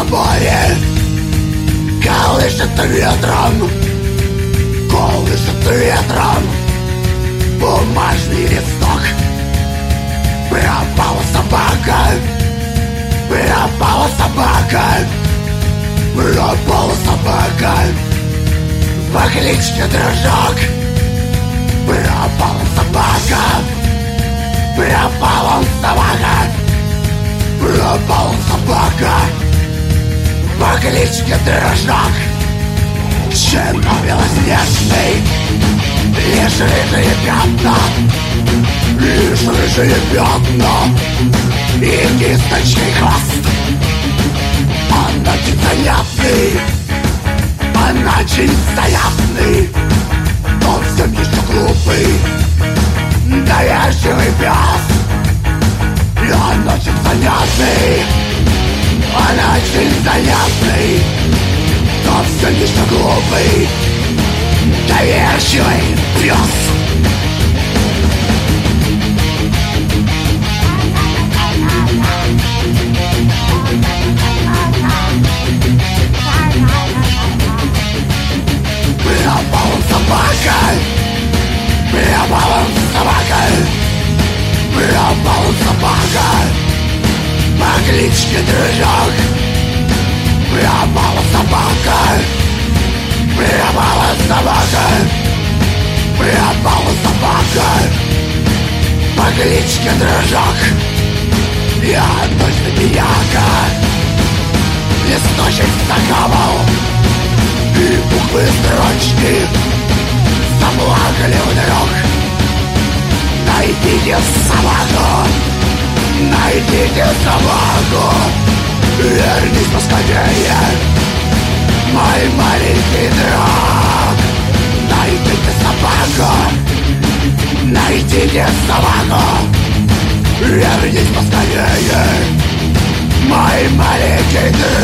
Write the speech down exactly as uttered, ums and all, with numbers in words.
море колышет ветром, колышет ветром бумажный листок. Пропала собака, пропала собака, пропала собака по кличке Дрожок. Пропала собака, пропала собака, пропала собака по кличке Дрожок. Щенок белоснежный, лишь рыжие пятна, лишь рыжие пятна и кисточный хвост. Он очень занятный, он очень занятный, он все еще глупый, доверчивый пес. И он очень занятный, он очень занятный, он все еще глупый, доверчивый пес. Пропала собака, пропала собака, пропала собака по кличке Дрожок. Пропала собака, пропала собака, пропала собака по кличке Дрожок. Я точно пияка, листочек закапал, и буквы строчки заплакали вдруг. Найдите собаку, найдите собаку, вернись поскорее, мой маленький друг. Найдите собаку, найдите собаку, вернись поскорее, мой маленький друг.